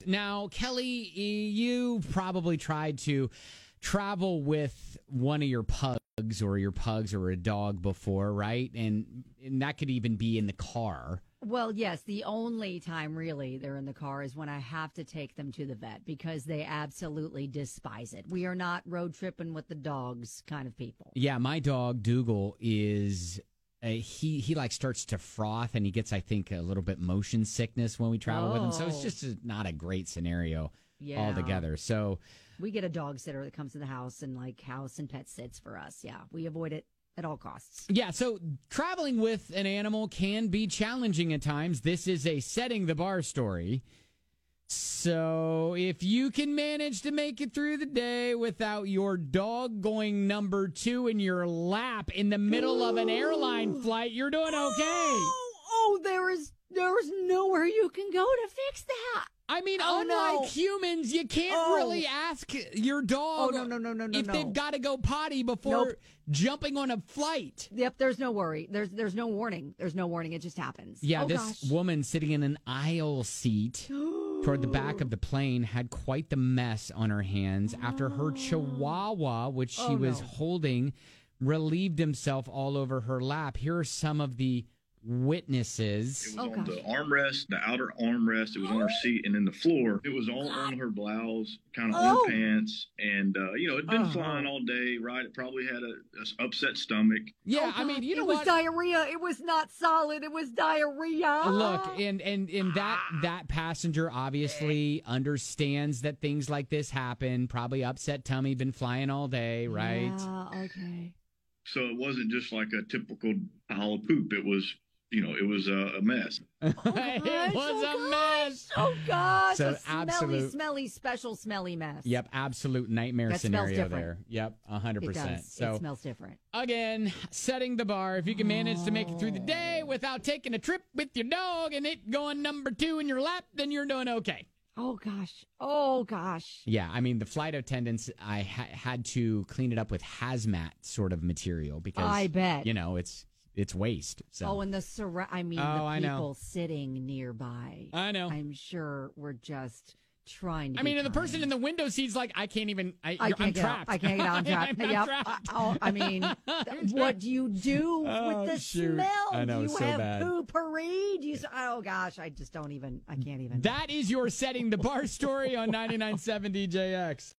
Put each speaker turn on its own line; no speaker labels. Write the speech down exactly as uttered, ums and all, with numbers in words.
Now, Kelly, you probably tried to travel with one of your pugs or your pugs or a dog before, right? And, and that could even be in the car.
Well, yes, the only time really they're in the car is when I have to take them to the vet because they absolutely despise it. We are not road tripping with the dogs kind of people.
Yeah, my dog, Dougal, is... Uh, he he like starts to froth and he gets, I think, a little bit motion sickness when we travel
oh.
with him. So it's just a, not a great scenario
yeah.
altogether. So
we get a dog sitter that comes to the house and like house and pet sits for us. Yeah, we avoid it at all costs.
Yeah, so traveling with an animal can be challenging at times. This is a setting the bar story. So if you can manage to make it through the day without your dog going number two in your lap in the middle of an airline flight, you're doing okay.
Oh, oh there is there is nowhere you can go to fix that.
I mean,
oh,
unlike
no.
humans, you can't
oh.
really ask your dog
oh, no, no, no, no, no,
if
no.
they've got to go potty before
nope.
jumping on a flight.
Yep, there's no worry. There's there's no warning. There's no warning. It just happens.
Yeah,
oh,
this
gosh.
woman sitting in an aisle seat toward the back of the plane had quite the mess on her hands after her chihuahua, which she
oh,
was
no.
holding, relieved himself all over her lap. Here are some of the witnesses.
It was
oh,
on
gosh.
the armrest, the outer armrest. It was on her seat, and then the floor. It was all on her blouse, kind of
oh.
on her pants, and uh, you know, it'd been
uh-huh.
flying all day. Right? It probably had a, a upset stomach.
Yeah,
oh,
I mean, you know
it
what?
was diarrhea. It was not solid. It was diarrhea.
Look, and and and that that passenger obviously understands that things like this happen. Probably upset tummy, been flying all day, right?
Yeah, okay.
So it wasn't just like a typical pile of poop. It was. You know, it was a, a mess.
Oh, it was
oh,
a
gosh.
mess.
Oh, gosh.
So
a smelly,
absolute,
smelly, special, smelly mess.
Yep, absolute nightmare
that
scenario
smells
there. Yep, one hundred percent.
It does.
So,
it smells different.
Again, setting the bar. If you can manage to make it through the day without taking a trip with your dog and it going number two in your lap, then you're doing okay.
Oh, gosh. Oh, gosh.
Yeah, I mean, the flight attendants, I ha- had to clean it up with hazmat sort of material because,
I bet.
you know, it's it's waste. So.
Oh, and the surra- I mean,
Oh,
the
I
people
know.
sitting nearby.
I know.
I'm sure we're just trying to
I
be
mean, and the
kind.
person in the window seat's like, I can't even, I,
I
you're-
can't
I'm
get
trapped.
Out. I can't get out. I'm trapped.
I'm
yep.
trapped.
I, oh, I mean, what do you do
Oh,
with the
shoot.
smell?
I know,
do you
so
have
bad.
poopery? Do you? Oh gosh, I just don't even. I can't even.
That is your setting the bar story on ninety-nine point seven D J X.